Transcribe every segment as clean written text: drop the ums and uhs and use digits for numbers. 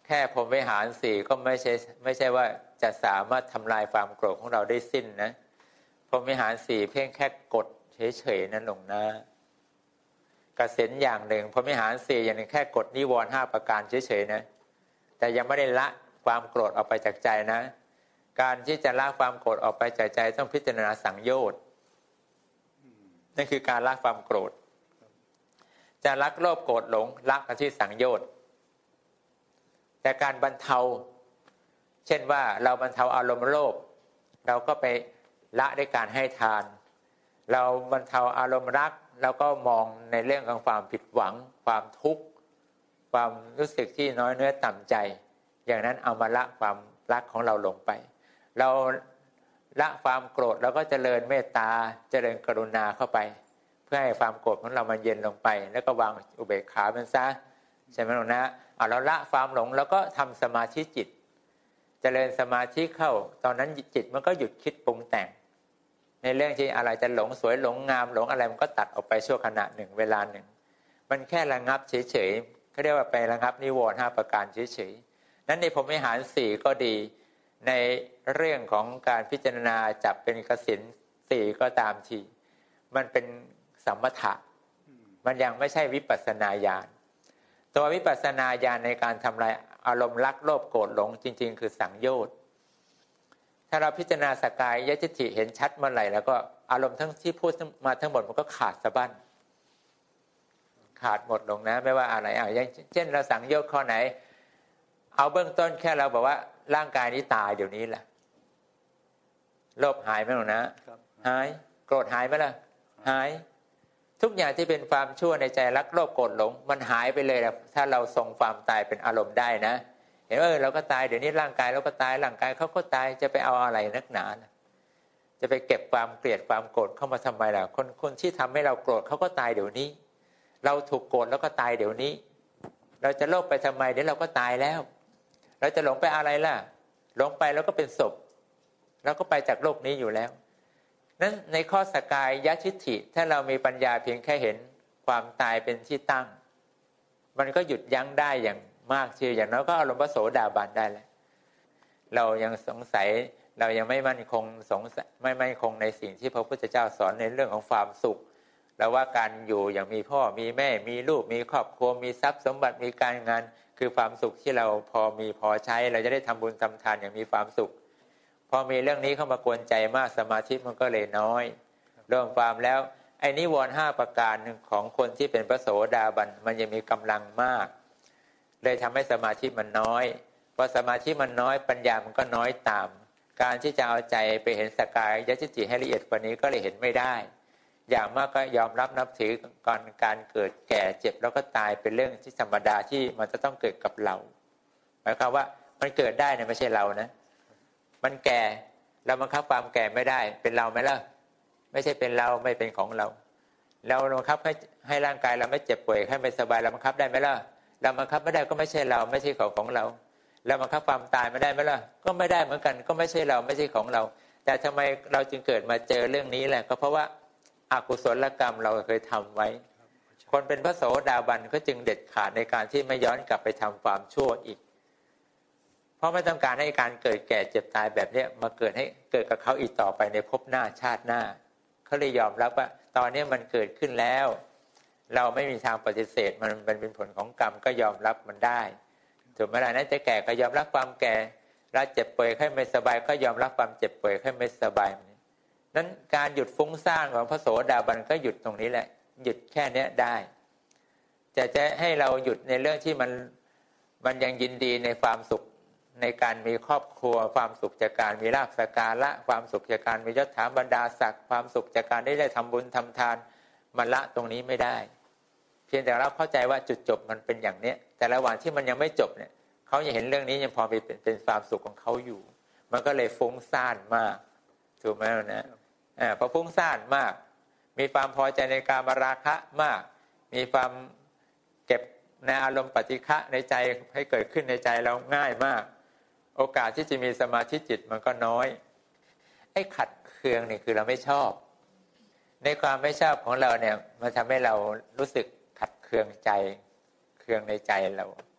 ค่พรหมวิหารสี่ก็ไม่ใช่ว่าจะสามารถทำลายความโกรธของเราได้สิ้นนะพรหมวิหารสี่เพียงแค่กดเฉยๆนั่นหลงนะกสิณอย่างหนึ่งพรหมวิหารสี่อย่างหนึ่งแค่กดนิวรณ์5ประการเฉยๆนะแต่ยังไม่ได้ละความโกรธออกไปจากใจนะการที่จะละความโกรธออกไปจากใจต้องพิจารณาสังโยชน์นั่นคือการละความโกรธจะละโลภโกรธหลงละกันที่สังโยชน์แต่การบรรเทาเช่นว่าเราบรรเทาอารมณ์โลภเราก็ไปละด้วยการให้ทานเราบรรเทาอารมณ์รักเราก็มองในเรื่องของความผิดหวังความทุกข์ความรู้สึกที่น้อยเนื้อต่ำใจอย่างนั้นเอามาละความรักของเราลงไปเราละความโกรธเราก็เจริญเมตตาเจริญกรุณาเข้าไปเพื่อให้ความโกรธของเรามันเย็นลงไปแล้วก็วางอุเบกขามันซะใช่ไหมล่ะนะเราละความหลงแล้วก็ทำสมาธิจิตเจริญสมาธิเข้าตอนนั้นจิตมันก็หยุดคิดปรุงแต่งในเรื่องที่อะไรจะหลงสวยหลงงามหลงอะไรมันก็ตัดออกไปชั่วขณะหนึ่งเวลาหนึ่งมันแค่ระงับเฉยๆเขาเรียกว่าไประงับนิวรณ์5ประการเฉยๆนั้นในพรหมวิหาร4ก็ดีในเรื่องของการพิจารณาจับเป็นกสิณ4ก็ตามทีมันเป็นสมถะมันยังไม่ใช่วิปัสสนาญาณตัววิปัสสนาญาณในการทำลายอารมณ์รักโลภโกรธหลงจริงๆคือสังโยชน์ถ้าเราพิจารณาสกายยทิฏฐิเห็นชัดเมื่อไหร่แล้วก็อารมณ์ทั้งที่พูดมาทั้งหมดมันก็ขาดสะบั้นขาดหมดลงนะไม่ว่าอะไรอย่างเช่นเราสังโยชน์ข้อไหนเอาเบื้องต้นแค่เราบอกว่าร่างกายนี้ตายเดี๋ยวนี้แหละโลภหายไหมหรอนะหายโกรธหายไหมล่ะหายทุกอย่างที่เป็นความชั่วในใจรักโลภโกรธหลงมันหายไปเลยนะถ้าเราทรงความตายเป็นอารมณ์ได้นะเห็นว่าเราก็ตายเดี๋ยวนี้ร่างกายเราก็ตายร่างกายเขาก็ตายจะไปเอาอะไรนักหนาจะไปเก็บความเกลียดความโกรธเข้ามาทำไมล่ะคนที่ทำให้เราโกรธเขาก็ตายเดี๋ยวนี้เราถูกโกรธแล้วก็ตายเดี๋ยวนี้เราจะโลภไปทำไมเดี๋ยวเราก็ตายแล้วเราจะหลงไปอะไรล่ะหลงไปแล้วก็เป็นศพเราก็ไปจากโลกนี้อยู่แล้วนั้นในข้อสกายยทิฏฐิถ้าเรามีปัญญาเพียงแค่เห็นความตายเป็นที่ตั้งมันก็หยุดยั้งได้อย่างมากทีอย่างน้อยก็อารมณ์พระโสดาบันได้แล้วเรายังสงสัยเรายังไม่มั่นคงไม่มั่นคงในสิ่งที่พระพุทธเจ้าสอนในเรื่องของความสุขแล้วว่าการอยู่อย่างมีพ่อมีแม่มีลูกมีครอบครัวมีทรัพย์สมบัติมีการงานคือความสุขที่เราพอมีพอใช้เราจะได้ทำบุญทำทานอย่างมีความสุขพอมีเรื่องนี้เข้ามากวนใจมากสมาธิมันก็เลยน้อยรวมความแล้วไอ้นิวรณ์5ประการของคนที่เป็นพระโสดาบันมันยังมีกำลังมากเลยทำให้สมาธิมันน้อยพอสมาธิมันน้อยปัญญามันก็น้อยตามการที่จะเอาใจไปเห็นสกายยทิฏฐิให้ละเอียดกว่านี้ก็เลยเห็นไม่ได้อย่างมากก็ยอมรับนับถือการเกิดแก่เจ็บแล้วก็ตายเป็นเรื่องที่ธรรมดาที่มันจะต้องเกิดกับเราหมายความว่ามันเกิดได้เนี่ยไม่ใช่เรานะมันแก่เราบังคับความแก่ไม่ได้เป็นเราไหมล่ะไม่ใช่เป็นเราไม่เป็นของเราเราบังคับให้ร่างกายเราไม่เจ็บป่วยให้ไม่สบายเราบังคับได้ไหมล่ะเราบังคับไม่ได้ก็ไม่ใช่เราไม่ใช่ของเราเราบังคับความตายไม่ได้ไหมล่ะก็ไม่ได้เหมือนกันก็ไม่ใช่เราไม่ใช่ของเราแต่ทำไมเราจึงเกิดมาเจอเรื่องนี้แหละก็เพราะว่าอกุศลกรรมเราเคยทำไว้คนเป็นพระโสดาบันก็จึงเด็ดขาดในการที่ไม่ย้อนกลับไปทำความชั่วอีกเพราะไม่ต้องการให้การเกิดแก่เจ็บตายแบบนี้มาเกิดกับเขาอีกต่อไปในภพหน้าชาติหน้าเขาเลยยอมรับว่าตอนนี้มันเกิดขึ้นแล้วเราไม่มีทางปฏิเสธมันเป็นผลของกรรมก็ยอมรับมันได้ถูกไหมล่ะนั้นจะแก่ก็ยอมรับความแก่แล้วเจ็บป่วยไข้ไม่สบายก็ยอมรับความเจ็บป่วยไข้ไม่สบายนั้นการหยุดฟุ้งซ่านของพระโสดาบันก็หยุดตรงนี้แหละหยุดแค่นี้ได้จะให้เราหยุดในเรื่องที่มันยังยินดีในความสุขในการมีครอบครัวความสุขจากการมีลาภสักการะความสุขจากการมียศถาบรรดาศักดิ์ความสุขจากการได้ทำบุญทำทานมันละตรงนี้ไม่ได้เพียงแต่เราเข้าใจว่าจุดจบมันเป็นอย่างนี้แต่ระหว่างที่มันยังไม่จบเนี่ยเขายังเห็นเรื่องนี้ยังพอเป็นความสุขของเขาอยู่มันก็เลยฟุ้งซ่านมากถูกไหมนะพอฟุ้งซ่านมากมีความพอใจในกามราคะมากมีความเก็บในอารมณ์ปฏิฆะในใจให้เกิดขึ้นในใจเราง่ายมากโอกาสที่จะมีสมาธิจิตมันก็น้อยไอ้ขัดเคืองนี่คือเราไม่ชอบในความไม่ชอบของเราเนี่ยมันทำให้เรารู้สึกขัดเคืองใจเคืองในใจเรา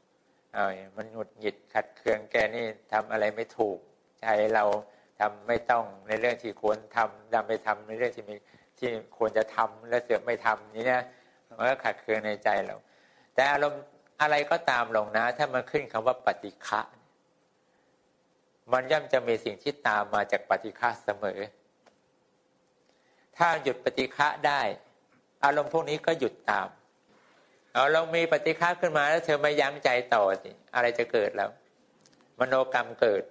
มันหงุดหงิดขัดเคืองแกนี่ทำอะไรไม่ถูกใจเราทำไม่ต้องในเรื่องที่ควรทำดันไปทำในเรื่องที่ควรจะทำแล้วเสือกไม่ทำนี่นะมันก็ขัดเคืองในใจเราแต่อารมณ์อะไรก็ตามลงนะถ้ามันขึ้นคำว่าปฏิฆะมันย่อมจะมีสิ่งที่ตามมาจากปฏิฆะเสมอถ้าหยุดปฏิฆะได้อารมณ์พวกนี้ก็หยุดตามเรามีปฏิฆะขึ้นมาแล้วเธอไม่ยั้งใจต่อสิอะไรจะเกิดแล้วมโนกรรมเกิด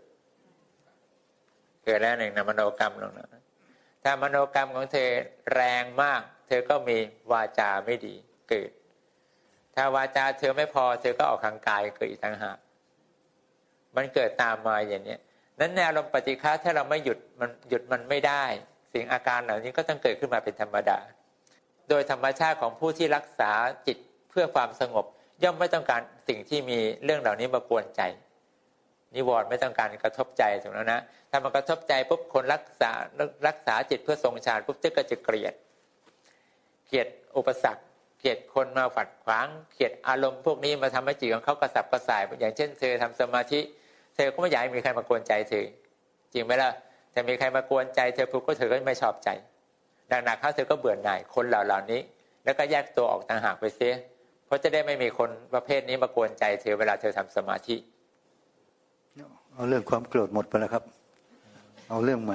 แล้วหนึ่งนะมโนกรรมลงนะถ้ามโนกรรมของเธอแรงมากเธอก็มีวาจาไม่ดีเกิดถ้าวาจาเธอไม่พอเธอก็ออกทางกายเกิดอีกต่างหากมันเกิดตามมาอย่างนี้นั้นในอารมณ์ปฏิฆะถ้าเราไม่หยุดมันไม่ได้สิ่งอาการเหล่านี้ก็ต้องเกิดขึ้นมาเป็นธรรมดาโดยธรรมชาติของผู้ที่รักษาจิตเพื่อความสงบย่อมไม่ต้องการสิ่งที่มีเรื่องเหล่านี้มากวนใจนิวรณ์ไม่ต้องการกระทบใจถูกแล้วนะถ้ามันกระทบใจปุ๊บคนรักษาจิตเพื่อทรงฌานปุ๊บก็จะเกลียดอุปสรรคเกลียดคนมาฝัดขวางเกลียดอารมณ์พวกนี้มาทำให้จิตของเขากระสับกระส่ายอย่างเช่นเธอทำสมาธิเธอก็ไม่อยากให้มีใครมากวนใจเธอจริงไหมล่ะแต่มีใครมากวนใจเธอปุ๊บก็เธอก็ไม่ชอบใจหนักๆเข้าเธอก็เบื่อหน่ายคนเหล่านี้แล้วก็แยกตัวออกต่างหากไปเสียเพราะจะได้ไม่มีคนประเภทนี้มากวนใจเธอเวลาเธอทำสมาธิเอาเรื่องความโกรธหมดไปแล้วครับเอาเรื่องใหม่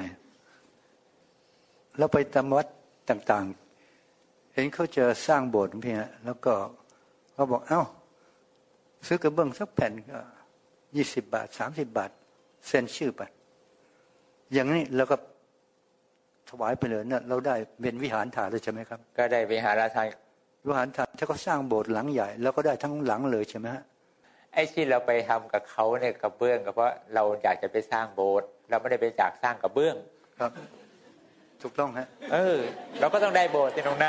แล้วไปตามวัดต่างๆเห็นเขาจะสร้างโบสถ์พี่ฮะแล้วก็เขาบอกเอ้าซื้อกระเบื้องสักแผ่นก็20 บาท30 บาทเซ็นชื่อไปอย่างนี้แล้วก็ถวายไปเลยเนี่ยเราได้เป็นวิหารฐานเลยใช่ไหมครับก็ได้วิหารฐานถ้าเขาสร้างโบสถ์หลังใหญ่แล้วก็ได้ทั้งหลังเลยใช่ไหมฮะไอ้ที่เราไปทำกับเขาเนี่ยกระเบื้องก็เพราะเราอยากจะไปสร้างโบสถ์เราไม่ได้ไปจากสร้างกระเบื้องครับถูกต้องฮะเราก็ต้องได้โบสถ์สิน้องนะ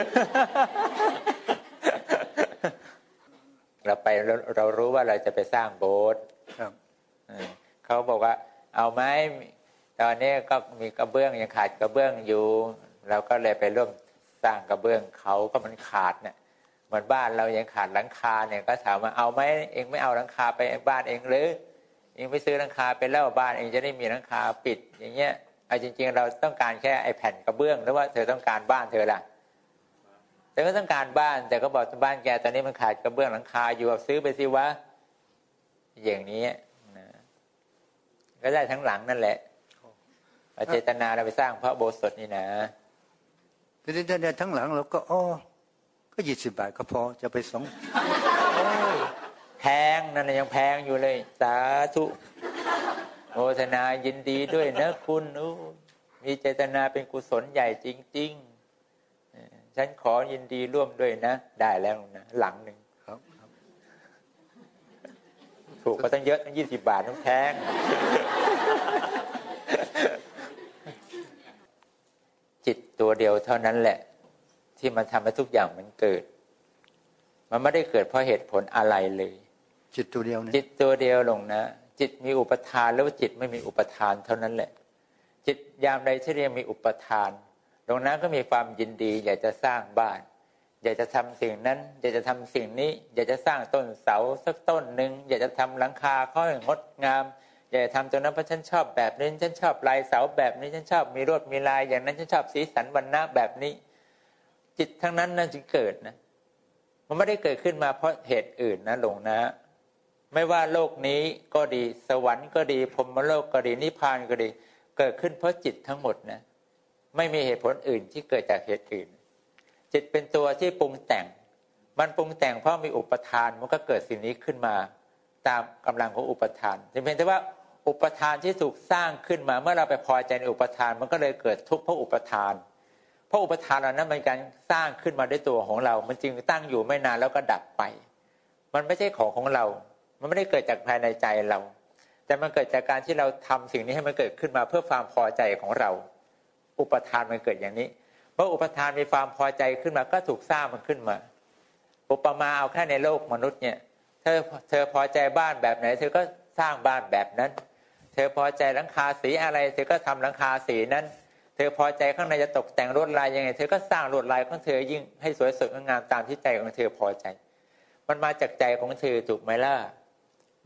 เราไปเรารู้ว่าเราจะไปสร้างโบสถ์ครับเขาบอกว่าเอาไหมตอนนี้ก็มีกระเบื้องยังขาดกระเบื้องอยู่เราก็เลยไปร่วมสร้างกระเบื้องเขาก็มันขาดเนี่ยเหมือนบ้านเรายังขาดหลังคาเนี่ยก็ถามว่าเอาไหมเองไม่เอาหลังคาไปบ้านเองหรือเองไปซื้อหลังคาไปแล้วบ้านเองจะได้มีหลังคาปิดอย่างเงี้ยจริงๆเราต้องการแค่ไอ้แผ่นกระเบื้องหรือว่าเธอต้องการบ้านเธอล่ะเธอก็ต้องการบ้านแต่ก็บอกบ้านแกตอนนี้มันขาดกระเบื้องหลังคาอยู่ซื้อไปสิวะอย่างนี้นะก็ได้ทั้งหลังนั่นแหละเจตนาเราไปสร้างพระโบสถนี่นะแต่ทั้งหลังเราก็ก็20 บาทก็พอจะไปแพงนั่นนะยังแพงอยู่เลยสาธุโมทนายินดีด้วยนะคุณมีเจตนาเป็นกุศลใหญ่จริงๆฉันขอยินดีร่วมด้วยนะได้แล้วนะหลังหนึ่งครับถูกก็ตั้งเยอะตั้ง20 บาทต้องแพงจิตตัวเดียวเท่านั้นแหละที่มันทำให้ทุกอย่างมันเกิดมันไม่ได้เกิดเพราะเหตุผลอะไรเลยจิตตัวเดียวนะจิตตัวเดียวลงนะจิตมีอุปทานแล้วจิตไม่มีอุปทานเท่านั้นแหละจิตยามใดที่เรียกมีอุปทานตรงนั้นก็มีความยินดีอยากจะสร้างบ้านอยากจะทำสิ่งนั้นอยากจะทำสิ่งนี้อยากจะสร้างต้นเสาสักต้นหนึ่งอยากจะทำหลังคาค่อยงดงามอยากจะทำตรงนั้นเพราะฉันชอบแบบนี้ฉันชอบลายเสาแบบนี้ฉันชอบมีรวดมีลายอย่างนั้นฉันชอบสีสันวรรณะแบบนี้จิตทั้งนั้นน่ะจึงเกิดนะมันไม่ได้เกิดขึ้นมาเพราะเหตุอื่นนะหลวงนะไม่ว่าโลกนี้ก็ดีสวรรค์ก็ดีพรหมโลกก็ดีนิพพานก็ดีเกิดขึ้นเพราะจิตทั้งหมดนะไม่มีเหตุผลอื่นที่เกิดจากเหตุอื่นจิตเป็นตัวที่ปรุงแต่งมันปรุงแต่งเพราะมีอุปทานมันก็เกิดสิ่งนี้ขึ้นมาตามกำลังของอุปทานแต่เพียงแต่ว่าอุปทานที่ถูกสร้างขึ้นมาเมื่อเราไปพอใจในอุปทานมันก็เลยเกิดทุกข์เพราะอุปทานเพราะอุปทานเหล่านั้นเป็นการสร้างขึ้นมาด้วยตัวของเรามันจึงตั้งอยู่ไม่นานแล้วก็ดับไปมันไม่ใช่ของเรามันไม่ได้เกิดจากภายในใจเราแต่มันเกิดจากการที่เราทำสิ่งนี้ให้มันเกิดขึ้นมาเพื่อความพอใจของเราอุปทานมันเกิดอย่างนี้เมื่ออุปทานมีความพอใจขึ้นมาก็ถูกสร้างมันขึ้นมาอุปมาเอาแค่ในโลกมนุษย์เนี่ยเธอพอใจบ้านแบบไหนเธอก็สร้างบ้านแบบนั้นเธอพอใจหลังคาสีอะไรเธอก็ทำหลังคาสีนั้นเธอพอใจข้างในจะตกแต่งลวดลายยังไงเธอก็สร้างลวดลายของเธอยิ่งให้สวยสดงามตามที่ใจของเธอพอใจมันมาจากใจของเธอถูกไหมล่ะ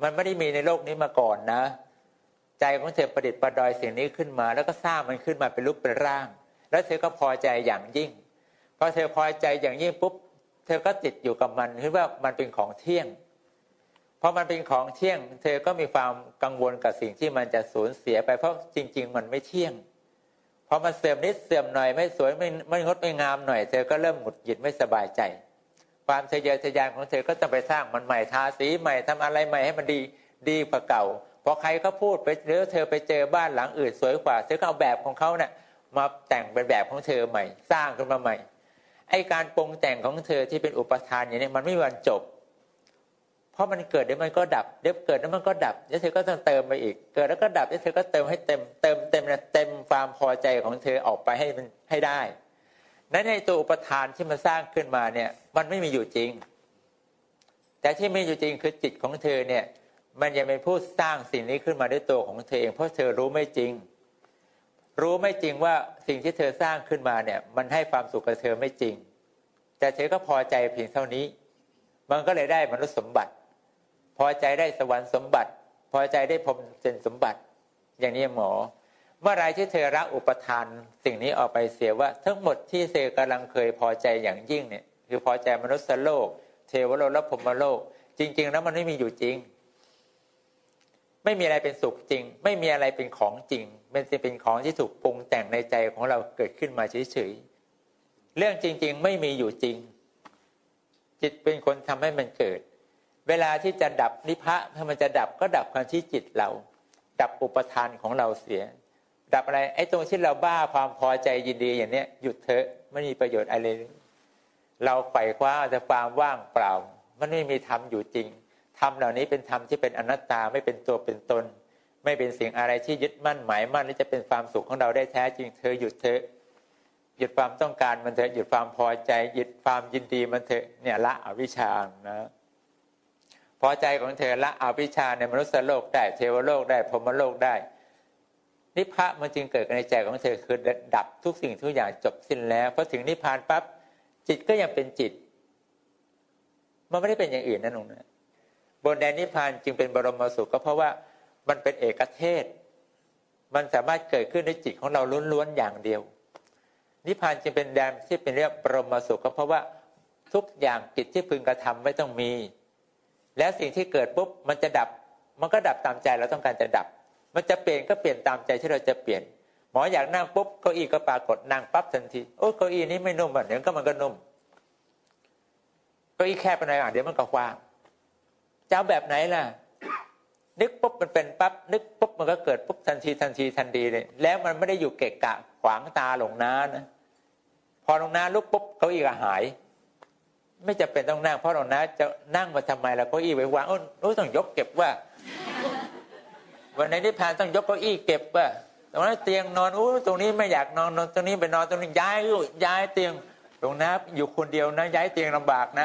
มันไม่ได้มีในโลกนี้มาก่อนนะใจของเธอประดิษฐ์ประดอยสิ่งนี้ขึ้นมาแล้วก็สร้างมันขึ้นมาเป็นรูปเป็นร่างแล้วเธอก็พอใจอย่างยิ่งพอเธอพอใจอย่างยิ่งปุ๊บเธอก็ติดอยู่กับมันคิดว่ามันเป็นของเที่ยงพอมันเป็นของเที่ยงเธอก็มีความกังวลกับสิ่งที่มันจะสูญเสียไปเพราะจริงๆมันไม่เที่ยงพอมันเสื่อมนิดเสื่อมหน่อยไม่สวยไม่งดไม่งามหน่อยเธอก็เริ่มหงุดหงิดไม่สบายใจความทะเยอทะยานของเธอก็จะไปสร้างมันใหม่ทาสีใหม่ทำอะไรใหม่ให้มันดีกว่าเก่าพอใครเขาพูดไปหรือเธอไปเจอบ้านหลังอื่นสวยกว่าเธอก็เอาแบบของเขาเนี่ยมาแต่งเป็นแบบของเธอใหม่สร้างขึ้นมาใหม่ไอ้การปรุงแต่งของเธอที่เป็นอุปทานอย่างนี้มันไม่มีวันจบเพราะมันเกิดเดี๋ยวมันก็ดับเดี๋ยวเกิดแล้วมันก็ดับแล้วเธอก็ต้องเติมไปอีกเกิดแล้วก็ดับแล้วเธอก็เติมให้เต็มความพอใจของเธอออกไปให้ได้นั้นในตัวอุปทานที่มันสร้างขึ้นมาเนี่ยมันไม่มีอยู่จริงแต่ที่มีอยู่จริงคือจิตของเธอเนี่ยมันยังเป็นผู้สร้างสิ่งนี้ขึ้นมาด้วยตัวของเธอเองเพราะเธอรู้ไม่จริงว่าสิ่งที่เธอสร้างขึ้นมาเนี่ยมันให้ความสุขกับเธอไม่จริงแต่เธอก็พอใจเพียงเท่านี้มันก็เลยได้มนุษย์สมบัติพอใจได้สวรรค์สมบัติพอใจได้พรหมเป็นสมบัติอย่างนี้หมอเมื่อไรที่เธอละอุปทานสิ่งนี้ออกไปเสียว่าทั้งหมดที่เธอกำลังเคยพอใจอย่างยิ่งเนี่ยคือพอใจมนุษย์โลกเทวโลกและพรหมโลกจริงๆแล้วมันไม่มีอยู่จริงไม่มีอะไรเป็นสุขจริงไม่มีอะไรเป็นของจริงมันจะเป็นของที่ถูกปรุงแต่งในใจของเราเกิดขึ้นมาเฉยๆเรื่องจริงๆไม่มีอยู่จริงจิตเป็นคนทำให้มันเกิดเวลาที่จะดับนิพพะถ้ามันจะดับก็ดับความที่จิตเราดับอุปทานของเราเสียดับอะไรไอ้ตรงที่เราบ้าความพอใจยินดีอย่างเนี้ยหยุดเถอะไม่มีประโยชน์อะไรเลยเราไขว่คว้าแต่ความว่างเปล่ามันไม่มีธรรมอยู่จริงธรรมเหล่านี้เป็นธรรมที่เป็นอนัตตาไม่เป็นตัวเป็นตนไม่เป็นสิ่งอะไรที่ยึดมั่นหมายมั่นที่จะเป็นความสุขของเราได้แท้จริงเธอหยุดเถอะหยุดความต้องการมันเถอะหยุดความพอใจหยุดความยินดีมันเถอะเนี่ยละอวิชชานะพอใจของเธอละอวิชชาในมนุษย์โลกได้เทวโลกได้พรหมโลกได้นิพพานมันจึงเกิดในใจของเธอคือดับทุกสิ่งทุกอย่างจบสิ้นแล้วพอถึงนิพพานปั๊บจิตก็ยังเป็นจิตมันไม่ได้เป็นอย่างอื่นนั่นเองนะบนแดนนิพพานจึงเป็นบรมสุขก็เพราะว่ามันเป็นเอกเทศมันสามารถเกิดขึ้นในจิตของเราล้วนๆอย่างเดียวนิพพานจึงเป็นแดนที่เป็นเรียกบรมสุขก็เพราะว่าทุกอย่างกิจที่พึงกระทำไม่ต้องมีแล้วสิ่งที่เกิดปุ๊บมันจะดับมันก็ดับตามใจเราต้องการจะดับมันจะเปลี่ยนก็เปลี่ยนตามใจที่เราจะเปลี่ยนหมออยากนั่งปุ๊บเก้าอี้ก็ปรากฏนั่งปั๊บทันทีโอ้เก้าอี้นี้ไม่นุ่มอ่ะเดี๋ยวก็มันก็นุ่มเก้าอี้แคบไปหน่อยเดี๋ยวมันก็กว้างจะเอาแบบไหนล่ะนึกปุ๊บมันเป็นปั๊บนึกปุ๊บมันก็เกิดปุ๊บทันทีเลยแล้วมันไม่ได้อยู่เกะกะขวางตาหลงน้านะพอหลงน้าลุกปุ๊บเก้าอี้ก็หายไม่จำเป็นต้องนั่งเพราะหลงน้าจะนั่งมาทำไมล่ะเก้าอี้ไว้วางโอ้ต้องยกเก็บว่าวันไหนนิพพานต้องยกเก้าอี้เก็บว่าตรงนั้นเตียงนอนตรงนี้ไม่อยากนอนตรงนี้ไปนอนตรงนี้ย้ายเตียงหลงน้าอยู่คนเดียวนะย้ายเตียงลำบากนะ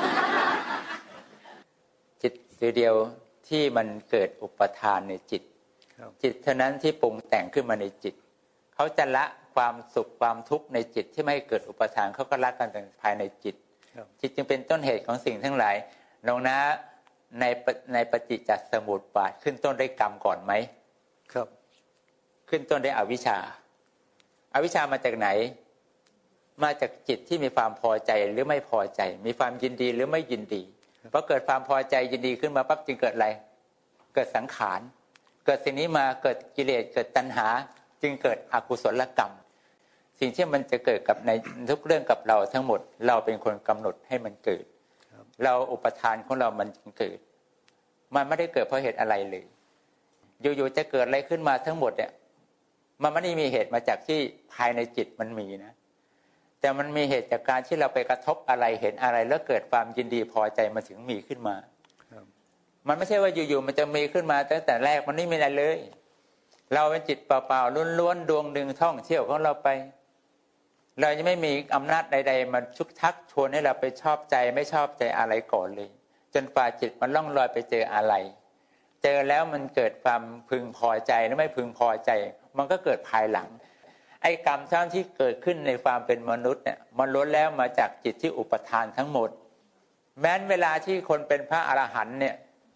จิตเดียวที่มันเกิดอุปทานในจิตเท่านั้นที่ปรุงแต่งขึ้นมาในจิตเขาจะละความสุขความทุกข์ในจิตที่ไม่ให้เกิดอุปทานเขาก็ละกันภายในจิตจิตจึงเป็นต้นเหตุของสิ่งทั้งหลายน้องนะในปฏิจจสมุปบาทขึ้นต้นด้วยกรรมก่อนไหมครับขึ้นต้นด้วยอวิชชาอวิชชามาจากไหนมาจากจิตที่มีความพอใจหรือไม่พอใจมีความยินดีหรือไม่ยินดีพอเกิดความพอใจยินดีขึ้นมาปั๊บจึงเกิดอะไรเกิดสังขารเกิดสิ่งนี้มาเกิดกิเลสเกิดตัณหาจึงเกิดอกุศลกรรมสิ่งที่มันจะเกิดกับในทุกเรื่องกับเราทั้งหมดเราเป็นคนกำหนดให้มันเกิดเราอุปทานของเรามันเกิดมันไม่ได้เกิดเพราะเหตุอะไรเลยอยู่ๆจะเกิดอะไรขึ้นมาทั้งหมดเนี่ยมันไม่ได้มีเหตุมาจากที่ภายในจิตมันมีนะแต่มันมีเหตุจากการที่เราไปกระทบอะไรเห็นอะไรแล้วเกิดความยินดีพอใจมาถึงมีขึ้นมามันไม่ใช่ว่าอยู่ๆมันจะมีขึ้นมาตั้งแต่แรกมันไม่มีอะไรเลยเราเป็นจิตเปล่าๆล้วนๆดวงหนึ่งท่องเที่ยวของเราไปเราจะไม่มีอำนาจใดๆมาชุกชักชวนให้เราไปชอบใจไม่ชอบใจอะไรก่อนเลยจนฝ่าจิตมันล่องลอยไปเจออะไรเจอแล้วมันเกิดความพึงพอใจหรือไม่พึงพอใจมันก็เกิดภายหลังไอ้กรรมทั้งที่เกิดขึ้นในความเป็นมนุษย์เนี่ยมันล้วนแล้วมาจากจิตที่อุปทานทั้งหมดแม้นเวลาที่คนเป็นพระอรหันต์เนี่ย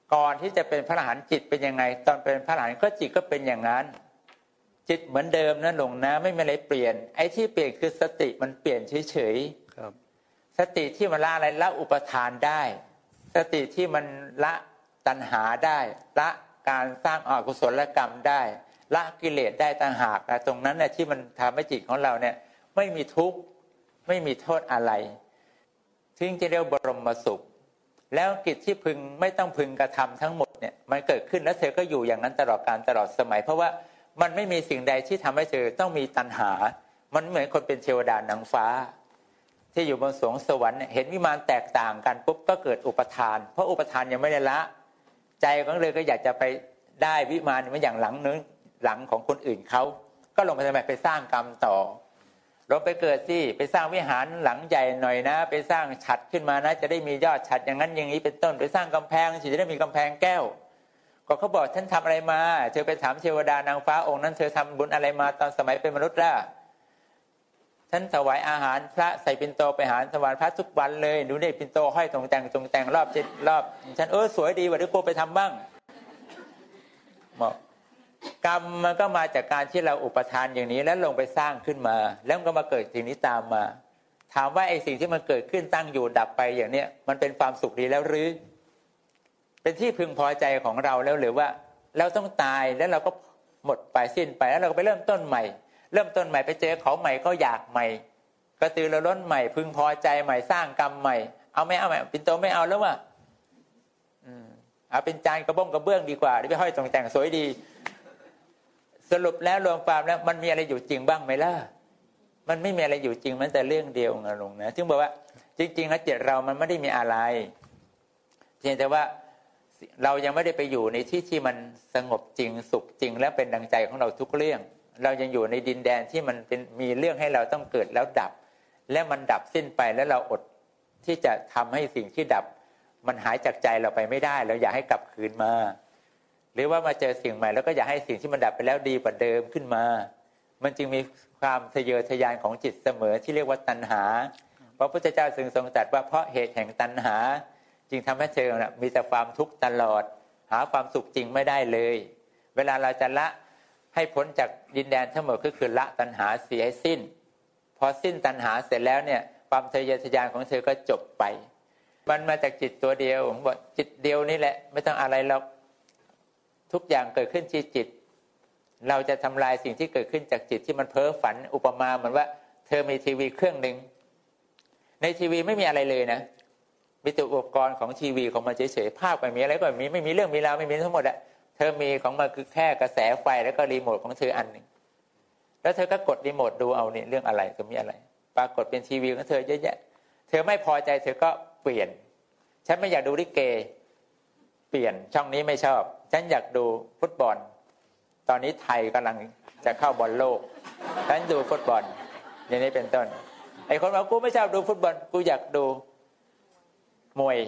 ก่อนที่จะเป็นพระอรหันต์จิตเป็นยังไงตอนเป็นพระอรหันต์ก็จิตก็เป็นอย่างนั้นจิตเหมือนเดิมนะหลวงนะไม่มีอะไรเปลี่ยนไอ้ที่เปลี่ยนคือสติมันเปลี่ยนเฉยๆครับสติที่มันละอะไรละอุปทานได้สติที่มันละตัณหาได้ละการสร้างอกุศลกรรมได้ละกิเลสได้ต่างหากตรงนั้นเนี่ยที่มันทำให้จิตของเราเนี่ยไม่มีทุกข์ไม่มีโทษอะไรถึงจะเรียกบรมสุขแล้วกิจที่พึงไม่ต้องพึงกระทำทั้งหมดเนี่ยมันเกิดขึ้นแล้วเธอก็อยู่อย่างนั้นตลอดกาลตลอดสมัยเพราะว่ามันไม่มีสิ่งใดที่ทำให้เธอต้องมีตัณหามันเหมือนคนเป็นเทวดานางฟ้าที่อยู่บนสวงสวรรค์เห็นวิมานแตกต่างกันปุ๊บก็เกิดอุปทานเพราะอุปทานยังไม่ได้ละใจของเลยก็อยากจะไปได้วิมานเหมือนอย่างหลังนึงหลังของคนอื่นเขาก็ลงไปทำไมไปสร้างกรรมต่อลงไปเกิดสิไปสร้างวิหารหลังใหญ่หน่อยนะไปสร้างฉัตรขึ้นมานะจะได้มียอดฉัตรอย่างนั้นอย่างนี้เป็นต้นไปสร้างกำแพงสิจะได้มีกำแพงแก้วก็เขาบอกท่านทำอะไรมาเธอไปถามเทวดานางฟ้าองค์นั้นเธอทำบุญอะไรมาตอนสมัยเป็นมนุษย์ล่ะท่านถวายอาหารพระใส่ปิ่นโตไปหาถวายพระทุกวันเลยดูนี่ปิ่นโตห้อยตรงแต่งรอบรอบฉันสวยดีว่าเดี๋ยวกูไปทำบ้างบอกกรรมมันก็มาจากการที่เราอุปทานอย่างนี้แล้วลงไปสร้างขึ้นมาแล้วมันก็มาเกิดสิ่งนี้ตามมาถามว่าไอ้สิ่งที่มันเกิดขึ้นตั้งอยู่ดับไปอย่างเนี้ยมันเป็นความสุขดีแล้วหรือเป็นที่พึงพอใจของเราแล้วหรือว่าเราต้องตายแล้วเราก็หมดไปสิ้นไปแล้วเราก็ไปเริ่มต้นใหม่เริ่มต้นใหม่ไปเจอของใหม่ก็อยากใหม่กระตือรือร้นใหม่พึงพอใจใหม่สร้างกรรมใหม่เอาไม่เอาปิ่นโตไม่เอาแล้วว่ะเอาเป็นจานกระเบื้องดีกว่าที่ไปห้อยตรงแต่งสวยดีสรุปแล้วรวมความแล้วมันมีอะไรอยู่จริงบ้างไหมล่ะมันไม่มีอะไรอยู่จริงมันแต่เรื่องเดียวนะลุงนะถึงบอกว่าจริงๆแล้วจิตเรามันไม่ได้มีอะไรเพียงแต่ว่าเรายังไม่ได้ไปอยู่ในที่ที่มันสงบจริงสุขจริงและเป็นดังใจของเราทุกเรื่องเรายังอยู่ในดินแดนที่มันเป็นมีเรื่องให้เราต้องเกิดแล้วดับและมันดับสิ้นไปแล้วเราอดที่จะทำให้สิ่งที่ดับมันหายจากใจเราไปไม่ได้เราอยากให้กลับคืนมาหรือว่ามาเจอสิ่งใหม่แล้วก็อยากให้สิ่งที่มันดับไปแล้วดีกว่าเดิมขึ้นมามันจึงมีความทะเยอทะยานของจิตเสมอที่เรียกว่าตัณหาพระพุทธเจ้าทรงตรัสว่าเพราะเหตุแห่งตัณหาจึงทำให้เธอมีแต่ความทุกข์ตลอดหาความสุขจริงไม่ได้เลยเวลาเราจะละให้พ้นจากดินแดนทั้งหมดก็คือละตัณหาเสียให้สิ้นพอสิ้นตัณหาเสร็จแล้วเนี่ยความทะเยอทะยานของเธอก็จบไปมันมาจากจิตตัวเดียวผมบอกจิตเดียวนี่แหละไม่ต้องอะไรหรอกทุกอย่างเกิดขึ้นที่จิตเราจะทำลายสิ่งที่เกิดขึ้นจากจิตที่มันเพ้อฝันอุปมาเหมือนว่าเธอมีทีวีเครื่องนึงในทีวีไม่มีอะไรเลยนะมีแต่อุปกรณ์ของทีวีของมันเฉยๆภาพก็มีอะไรก็ไม่มีเรื่องมีราวไม่มีทั้งหมดอะเธอมีของมันคือแค่กระแสไฟแล้วก็รีโมทของเธออันนึงแล้วเธอก็กดรีโมทดูเอานี่เรื่องอะไรก็มีอะไรปรากฏเป็นทีวีของเธอเยอะแยะเธอไม่พอใจเธอก็เปลี่ยนฉันไม่อยากดูลิเกเปลี่ยนช่องนี้ไม่ชอบฉันอยากดูฟุตบอลตอนนี้ไทยกำลังจะเข้าบอลโลกฉันดูฟุตบอลอย่างนี้เป็นต้นไอ้คนบอกกูไม่ชอบดูฟุตบอลกูอยากดูมวย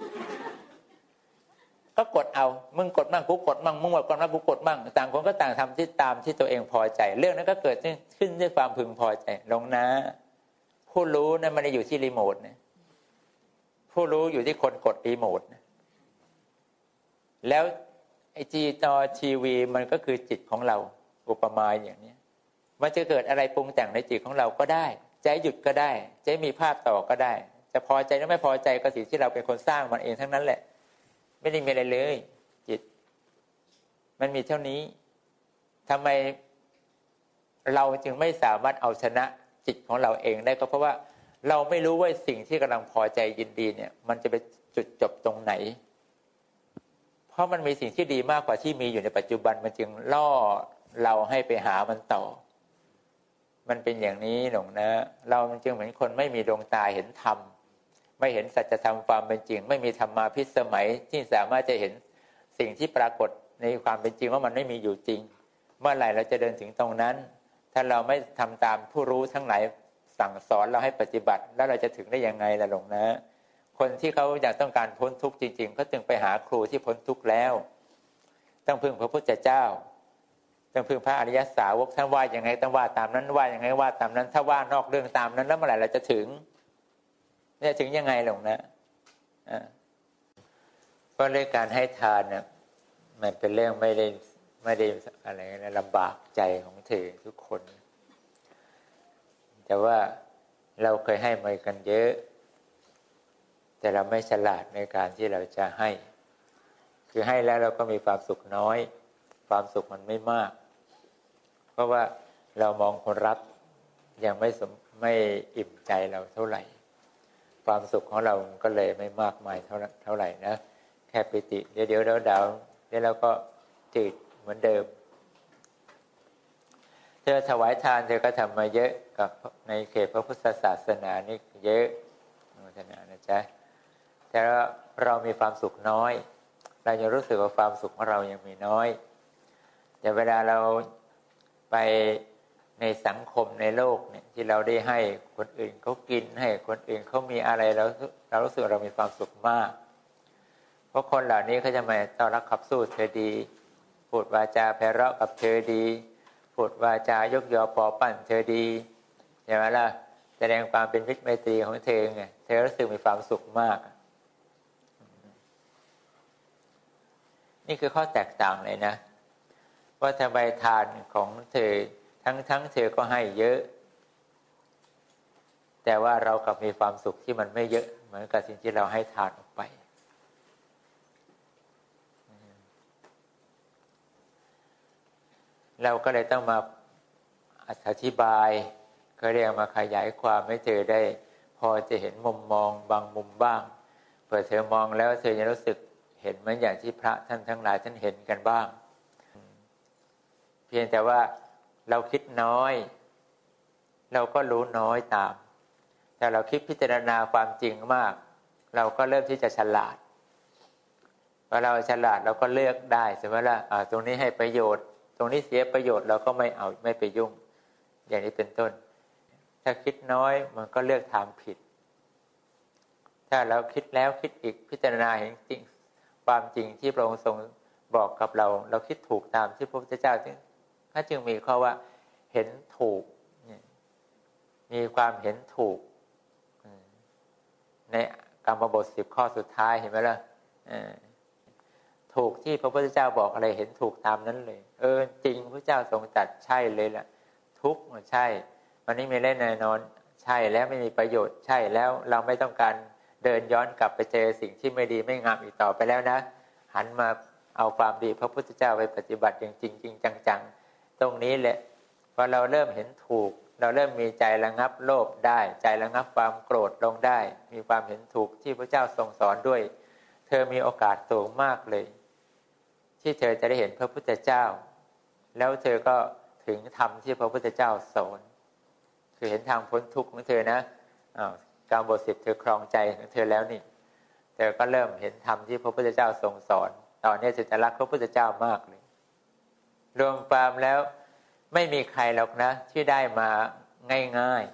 ก็กดเอามึงกดมั่งกูกดมั่งมึงกดมั่งกูกดมั่งต่างคนก็ต่างทำที่ตามที่ตัวเองพอใจเรื่องนั้นก็เกิดขึ้นด้วยความพึงพอใจลงนะผู้รู้นั้นไม่ได้อยู่ที่รีโมทนะผู้รู้อยู่ที่คนกดรีโมทนะแล้วไอจีจอทีวีมันก็คือจิตของเราอุปมาอย่างนี้มันจะเกิดอะไรปรุงแต่งในจิตของเราก็ได้ใจหยุดก็ได้ใจมีภาพต่อก็ได้จะพอใจหรือไม่พอใจก็สิ่งที่เราเป็นคนสร้างมันเองทั้งนั้นแหละไม่ได้มีอะไรเลยจิตมันมีเท่านี้ทำไมเราจึงไม่สามารถเอาชนะจิตของเราเองได้ก็เพราะว่าเราไม่รู้ว่าสิ่งที่กำลังพอใจยินดีเนี่ยมันจะไปจุดจบตรงไหนเพราะมันมีสิ่งที่ดีมากกว่าที่มีอยู่ในปัจจุบันมันจึงล่อเราให้ไปหามันต่อมันเป็นอย่างนี้หนงนะเราจึงเหมือนคนไม่มีดวงตาเห็นธรรมไม่เห็นสัจธรรมความเป็นจริงไม่มีธรรมาภิสมัยที่สามารถจะเห็นสิ่งที่ปรากฏในความเป็นจริงว่ามันไม่มีอยู่จริงเมื่อไหร่เราจะเดินถึงตรงนั้นถ้าเราไม่ทำตามผู้รู้ทั้งหลายสั่งสอนเราให้ปฏิบัติแล้วเราจะถึงได้ยังไงล่ะหลงนะคนที่เขาอยากต้องการพ้นทุกข์จริงๆเขาจึงไปหาครูที่พ้นทุกข์แล้วต้องพึ่งพระพุทธเจ้าต้องพึ่งพระอริยสาวกท่านว่ายังไงต้องว่าตามนั้นว่ายังไงว่าตามนั้นถ้าว่านอกเรื่องตามนั้นแล้วเมื่อไหร่เราจะถึงเนี่ยถึงยังไงหลงนะเพราะเรื่องการให้ทานเนี่ยมันเป็นเรื่องไม่ได้อะไรนะลำบากใจของเธอทุกคนแต่ว่าเราเคยให้มากันเยอะแต่เราไม่ฉลาดในการที่เราจะให้คือให้แล้วเราก็มีความสุขน้อยความสุขมันไม่มากเพราะว่าเรามองคนรับยังไม่อิ่มใจเราเท่าไหร่ความสุขของเราก็เลยไม่มากมายเท่าไหร่นะแค่ปิติเดี๋ยวดาวแล้วเราก็จืดเหมือนเดิมเธอถวายทานเธอก็ทำมาเยอะกับในเขตพระพุทธศาสนานี่เยอะนะจ๊ะแต่เรามีความสุขน้อยเราจะรู้สึกว่าความสุขของเรายังมีน้อยแต่เวลาเราไปในสังคมในโลกเนี่ยที่เราได้ให้คนอื่นเขากินให้คนอื่นเขามีอะไรเรารู้สึกเรามีความสุขมากเพราะคนเหล่านี้เขาจะมาต้อนรับขับสู้เธอดีพูดวาจาไพเราะกับเธอดีพูดวาจายกยอปอปั้นเธอดีใช่ไหมล่ะแสดงความเป็นมิตรไมตรีของเธอไงเธอรู้สึกมีความสุขมากนี่คือข้อแตกต่างเลยนะว่าทำไมทานของเธอทั้งเธอก็ให้เยอะแต่ว่าเรากลับมีความสุขที่มันไม่เยอะเหมือนกับสิ่งที่เราให้ทานออกไปเราก็เลยต้องมาอธิบายก็เรียกมาขยายความให้เธอได้พอจะเห็นมุมมองบางมุมบ้างเผื่อเธอมองแล้วเธอจะรู้สึกเห็นเหมือนอย่างที่พระท่านทั้งหลายท่านเห็นกันบ้างเพียงแต่ว่าเราคิดน้อยเราก็รู้น้อยตามแต่เราคิดพิจารณาความจริงมากเราก็เริ่มที่จะฉลาดพอเราฉลาดเราก็เลือกได้สมมติว่าตรงนี้ให้ประโยชน์ตรงนี้เสียประโยชน์เราก็ไม่ไปยุ่งอย่างนี้เป็นต้นถ้าคิดน้อยมันก็เลือกทางผิดถ้าเราคิดแล้วคิดอีกพิจารณาเห็นจริงความจริงที่พระองค์ทรงบอกกับเราคิดถูกตามที่พระพุทธเจ้าถ้าจึงมีข้อว่าเห็นถูกมีความเห็นถูกในกรรมบท10ข้อสุดท้ายเห็นไหมล่ะถูกที่พระพุทธเจ้าบอกอะไรเห็นถูกตามนั้นเลยจริงพระเจ้าทรงตรัสใช่เลยล่ะทุกข์ใช่วันนี้ไม่เล่นแน่นอนใช่แล้วไม่มีประโยชน์ใช่แล้วเราไม่ต้องการเดินย้อนกลับไปเจอสิ่งที่ไม่ดีไม่งามอีกต่อไปแล้วนะหันมาเอาความดีพระพุทธเจ้าไปปฏิบัติอย่างจริงจังตรงนี้แหละพอเราเริ่มเห็นถูกเราเริ่มมีใจระงับโลภได้ใจระงับความโกรธลงได้มีความเห็นถูกที่พระเจ้าทรงสอนด้วยเธอมีโอกาสสูงมากเลยที่เธอจะได้เห็นพระพุทธเจ้าแล้วเธอก็ถึงธรรมที่พระพุทธเจ้าสอนคือเห็นทางพ้นทุกข์ของเธอนะกามบท10เธอครองใจของเธอแล้วนี่เธอก็เริ่มเห็นธรรมที่พระพุทธเจ้าทรงสอนตอนนี้เธอจะรักพระพุทธเจ้ามากเลยรวมความแล้วไม่มีใครหรอกนะที่ได้มาง่าย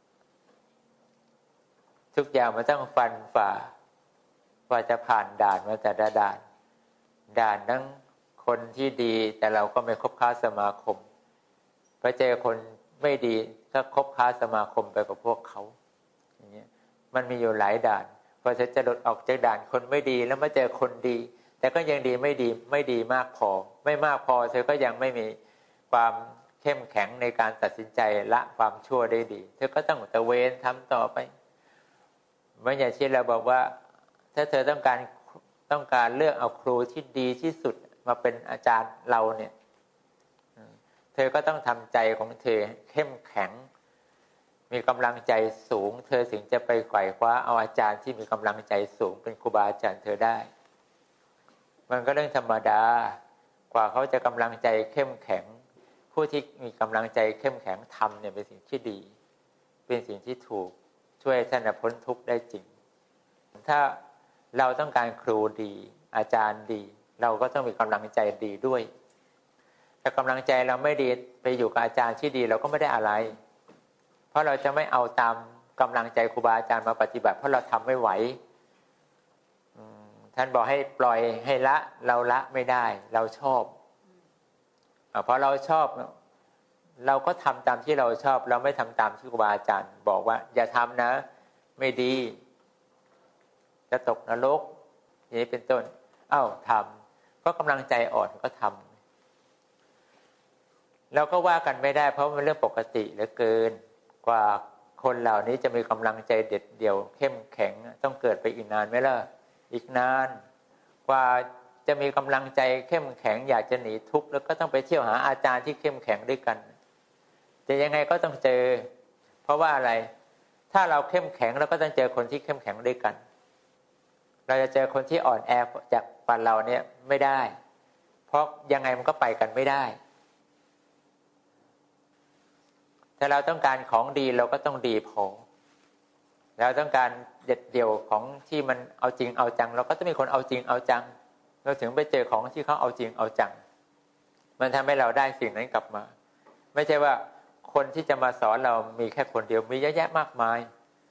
ๆทุกอย่างมันต้องฟันฝ่าว่าจะผ่านด่านมาแต่ละด่านทั้งคนที่ดีแต่เราก็ไม่คบค้าสมาคมพอเจอคนไม่ดีก็คบค้าสมาคมไปกับพวกเขาอย่างเงี้ยมันมีอยู่หลายด่านพอจะหลุดออกจากด่านคนไม่ดีแล้วมาเจอคนดีแต่ก็ยังดีไม่ดีมากพอไม่มากพอเธอก็ยังไม่มีความเข้มแข็งในการตัดสินใจละความชั่วได้ดีเธอก็ต้องตะเวนทำต่อไปเหมือนอย่างที่เราบอกว่าถ้าเธอต้องการเลือกเอาครูที่ดีที่สุดมาเป็นอาจารย์เราเนี่ยเธอก็ต้องทำใจของเธอเข้มแข็งมีกำลังใจสูงเธอถึงจะไปไขว่คว้าเอาอาจารย์ที่มีกำลังใจสูงเป็นครูบาอาจารย์เธอได้มันก็เรื่องธรรมดากว่าเขาจะกำลังใจเข้มแข็งผู้ที่มีกำลังใจเข้มแข็งทำเนี่ยเป็นสิ่งที่ดีเป็นสิ่งที่ถูกช่วยท่านพ้นทุกข์ได้จริงถ้าเราต้องการครูดีอาจารย์ดีเราก็ต้องมีกำลังใจดีด้วยถ้ากำลังใจเราไม่ดีไปอยู่กับอาจารย์ที่ดีเราก็ไม่ได้อะไรเพราะเราจะไม่เอาตามกำลังใจครูบาอาจารย์มาปฏิบัติเพราะเราทำไม่ไหวท่านบอกให้ปล่อยให้ละเราละไม่ได้เราชอบเพราะเราชอบเราก็ทำตามที่เราชอบเราไม่ทำตามที่ครูบาอาจารย์บอกว่าอย่าทำนะไม่ดีจะตกนรกอย่างนี้เป็นต้นทำเพราะกำลังใจอ่อนก็ทำเราก็ว่ากันไม่ได้เพราะมันเรื่องปกติเหลือเกินกว่าคนเหล่านี้จะมีกำลังใจเด็ดเดี่ยวเข้มแข็งต้องเกิดไปอีกนานไหมล่ะอีกนานกว่าจะมีกำลังใจเข้มแข็งอยากจะหนีทุกข์แล้วก็ต้องไปเที่ยวหาอาจารย์ที่เข้มแข็งด้วยกันจะยังไงก็ต้องเจอเพราะว่าอะไรถ้าเราเข้มแข็งเราก็ต้องเจอคนที่เข้มแข็งด้วยกันเราจะเจอคนที่อ่อนแอจากปันเราเนี่ยไม่ได้เพราะยังไงมันก็ไปกันไม่ได้ถ้าเราต้องการของดีเราก็ต้องดีพอเราต้องการเด็ดเดี่ยวของที่มันเอาจริงเอาจังเราก็ต้องมีคนเอาจริงเอาจังเราถึงไปเจอของที่เขาเอาจริงเอาจังมันทำให้เราได้สิ่งนั้นกลับมาไม่ใช่ว่าคนที่จะมาสอนเรามีแค่คนเดียวมีเยอะแยะมากมาย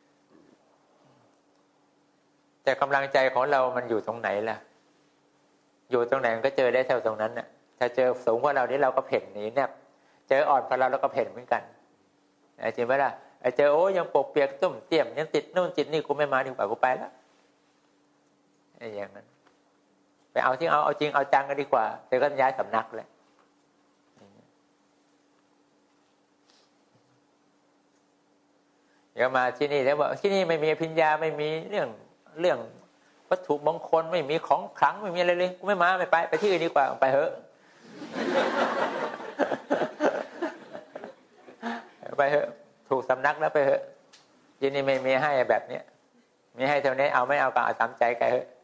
แต่กำลังใจของเรามันอยู่ตรงไหนล่ะอยู่ตรงไหนมันก็เจอได้เท่าตรงนั้นน่ะถ้าเจอสูงกว่าเรานี่เราก็เพ่นหนีเนี่ยเจออ่อนกว่าเราก็เพ่นเหมือนกันจริงไหมล่ะเจอโอ้ยังปกเปียกตุ่มเตี่ยมยังติดนู่นติดนี่กูไม่มาดีกว่ากูไปแล้วอย่างนั้นไปเอาที่เอาจริงเอาจังกันดีกว่าเธอก็ย้ายสำนักเลยเดี๋ยวมาที่นี่แล้วบอกที่นี่ไม่มีอภิญญาไม่มีเรื่องวัตถุมงคลไม่มีของขลังไม่มีอะไรเลยกูไม่มาไม่ไปที่อื่นดีกว่าไปเถอะไปเถอะถูกสำนักแล้วไปเถอะที่นี่ไม่มีให้แบบเนี้ยมีให้เท่านี้เอาไม่เอาก็เอาตามใจแกเถอะ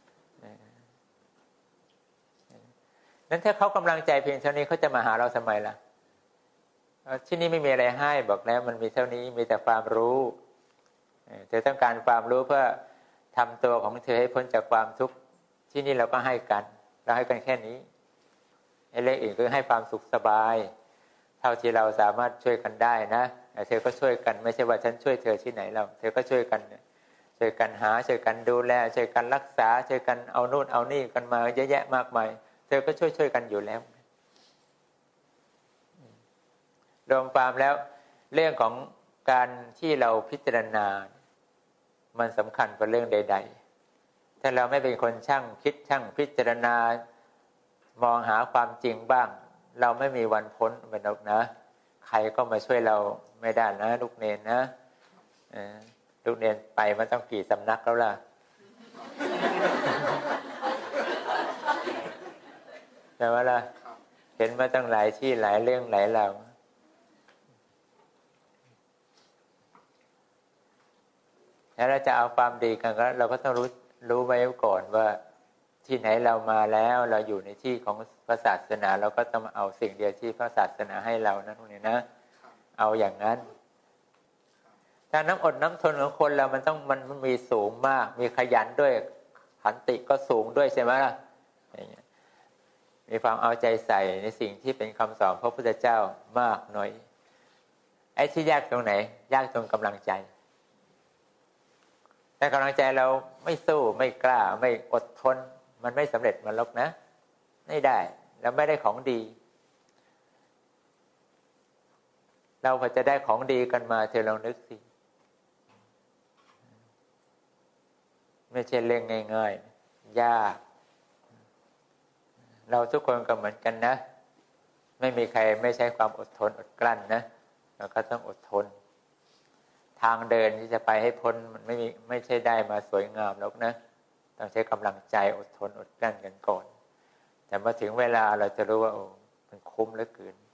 นั้นถ้าเขากำลังใจเพียงเท่านี้เขาจะมาหาเราทำไมล่ะที่นี่ไม่มีอะไรให้บอกแล้วมันมีเท่านี้มีแต่ความรู้เธอต้องการความรู้เพื่อทำตัวของเธอให้พ้นจากความทุกข์ที่นี่เราก็ให้กันเราให้กันแค่นี้ไอ้เรื่องอื่นคือให้ความสุขสบายเท่าที่เราสามารถช่วยกันได้นะเธอก็ช่วยกันไม่ใช่ว่าฉันช่วยเธอที่ไหนเราเธอก็ช่วยกันหาช่วยกันดูแลช่วยกันรักษาช่วยกันเอานู่นเอานี่กันมาเยอะแยะมากมายเธอก็ช่วยกันอยู่แล้วรวมความแล้วเรื่องของการที่เราพิจารณามันสำคัญกว่าเรื่องใดๆถ้าเราไม่เป็นคนช่างคิดช่างพิจารณามองหาความจริงบ้างเราไม่มีวันพ้นเป็นหรอกนะใครก็มาช่วยเราไม่ได้นะลูกเนรนะลูกเนรไปมาต้องกี่สำนักแล้วล่ะใช่ไหมล่ะเห็นมาตั้งหลายที่หลายเรื่องหลายราวแล้วเราจะเอาความดีกันก็เราก็ต้องรู้ไว้ก่อนว่าที่ไหนเรามาแล้วเราอยู่ในที่ของพระศาสนาเราก็ต้องเอาสิ่งเดียวที่พระศาสนาให้เรานะทุกนี้นะเอาอย่างนั้นถ้าน้ำอดน้ำทนของคนเรามันมีสูงมากมีขยันด้วยขันติก็สูงด้วยใช่ไหมล่ะมีความเอาใจใส่ในสิ่งที่เป็นคำสอนพระพุทธเจ้ามากหน่อยไอ้ที่ยากตรงไหนยากตรงกำลังใจแต่กำลังใจเราไม่สู้ไม่กล้าไม่อดทนมันไม่สำเร็จมันลบนะไม่ได้เราไม่ได้ของดีเราพอจะได้ของดีกันมาเธอลองนึกสิไม่ใช่เรื่องง่ายๆยากเราทุกคนก็เหมือนกันนะไม่มีใครไม่ใช้ความอดทนอดกลั้นนะเราก็ต้องอดทนทางเดินที่จะไปให้พ้นมันไม่ใช่ได้มาสวยงามหรอกนะต้องใช้กำลังใจอดทนอดกลั้นกันก่อนแต่มาถึงเวลาเราจะรู้ว่าโอ้มันคุ้มเหลือเกิน